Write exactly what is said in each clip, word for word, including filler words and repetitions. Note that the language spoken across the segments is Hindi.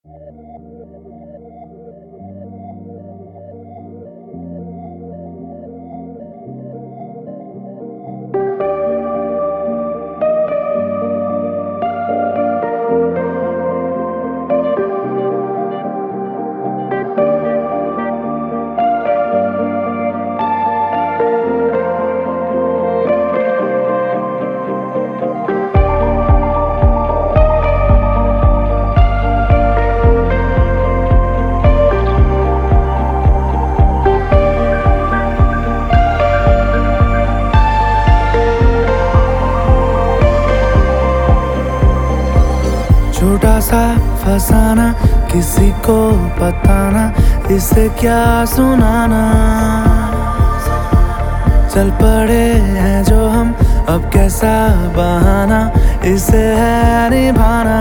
छोटा सा फसाना, किसी को बताना, इसे क्या सुनाना। चल पड़े हैं जो हम, अब कैसा बहाना इसे है निभाना।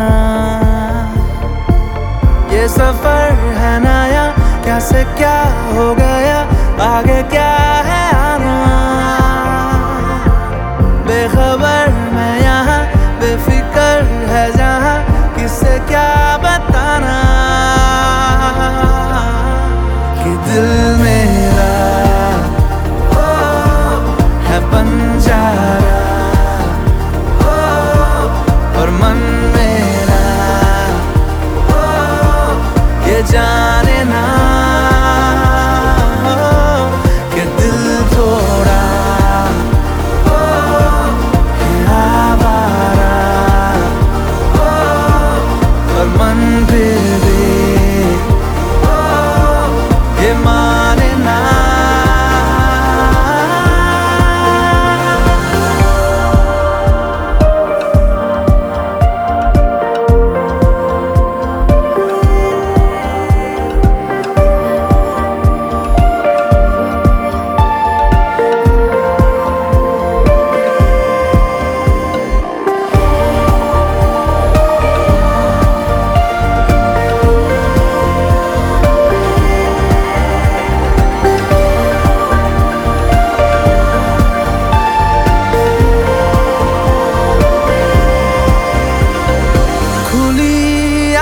ये सफर है नया, कैसे क्या हो गया, आगे क्या है आना। बेखबर मैं यहाँ, बेफिक्र है जहाँ, किसे क्या बताना कि दिल मेरा है बंजारा और मन मेरा ये जाने ना कि दिल थोड़ा है आवारा और मन फिर भी ये माने ना।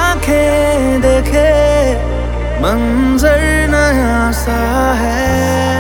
मंजर नया सा है।